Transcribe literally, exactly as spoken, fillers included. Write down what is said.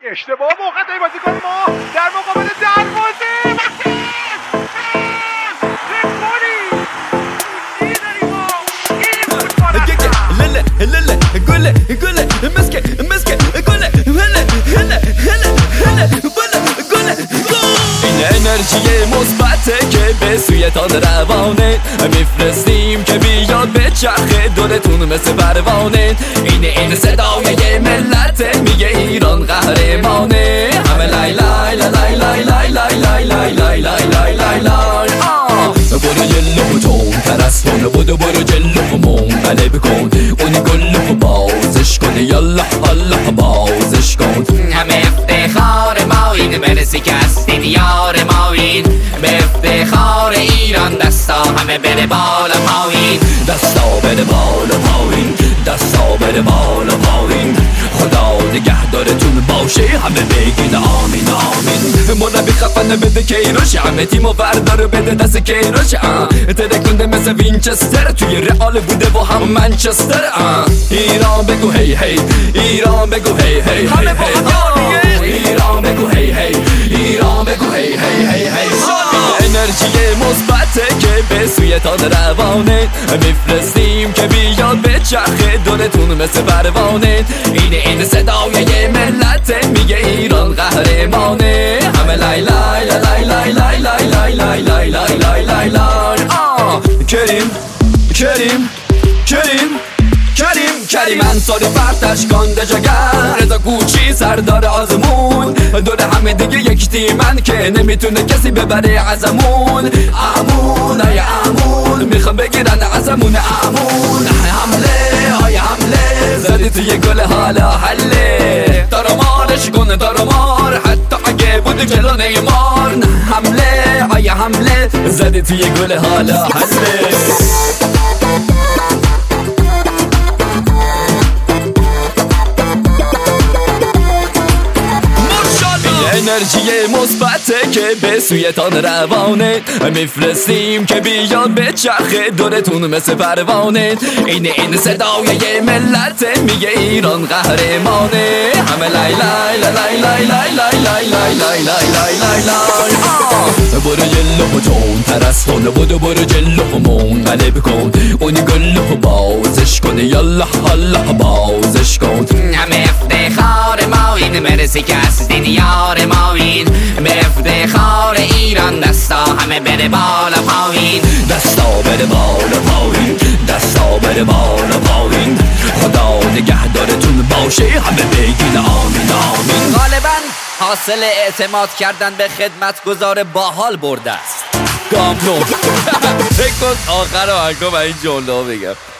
اشتباه موقع بازیکن ما در مقابل دروازه لله لله قله قله مسكه مسكه قله هلا هلا هلا هلا قله قله این انرژی مثبته که به سویتان روانه میفرستیم که بیاد به چرخه دورتون مثل پروانه. این این صدای ملت میگه ایران قهرمانه. همه لای لای لای لای لای لای لای لای لای لای لای لای لای برو جلو تون ترستون بودو برو جلو منقلب کن اونی گلو بازش کن یالله الله بازش کن. همه افتخار ما این برسی که هستی دیار ما این به افتخار ایران دستا همه بره بالا پایین دستا بره بالا پایین دستا بره بالا پایین خدا نگهدارتون باشه همه بگین آمین آمین. مربی خفن بده کیروش همه تیمو بردار بده دست کیروش ترکنده مثل وینچستر توی رئال بوده و هم منچستر. ایران بگو هی هی ایران بگو هی هی هی هی ایران بگو هی هی ایران بگو هی هی هی هی. انرژی مثبته که به سویتان روانه میفرستیم که بیاد به چرخه دورتون مثل پروانه. این این صدای ملت میگه ایران قهرمانه. همه لای لای لای لای لای لای لای لای لای لای لای لای لای کریم کریم کریم کریم کریم انصاری فرتش کانده جگر رضا کوچی سردار آزمون دور همه دیگه یک تیمن که نمیتونه کسی ببره ازمون. امون ای امون میخوام بگیرن ازمون امون. حمله های حمله زدی توی گل حالا حله دارمارش کنه دارمار حتی اگه بود جلو نیمار. حمله های حمله زدی توی گل حالا حله. انرژی مثبته که به سویتان روانه میفرستیم که بیاد به چرخه دورتون مثل پروانه. این این صدای ملت میگه ایران قهرمانه. همه لای لای لای لای لای لای لای لای لای لای لای لای لای برو جلو تون ترستون بودو برو جلو منقلب کن اونی گلو بازش کن یالله الله بازش کن. همه افتخار ما این مرسی که هستی دیار ما این به افتخار ایران دستا همه بره بالا پایین دستا بره بالا پایین دستا بره بالا پایین خدا نگهدارتون باشه همه بگین آمین آمین. غالبا حاصل اعتماد کردن به خدمتگزار باحال برده است. گام نو فکر کن آخر آهنگا و این جمله بگم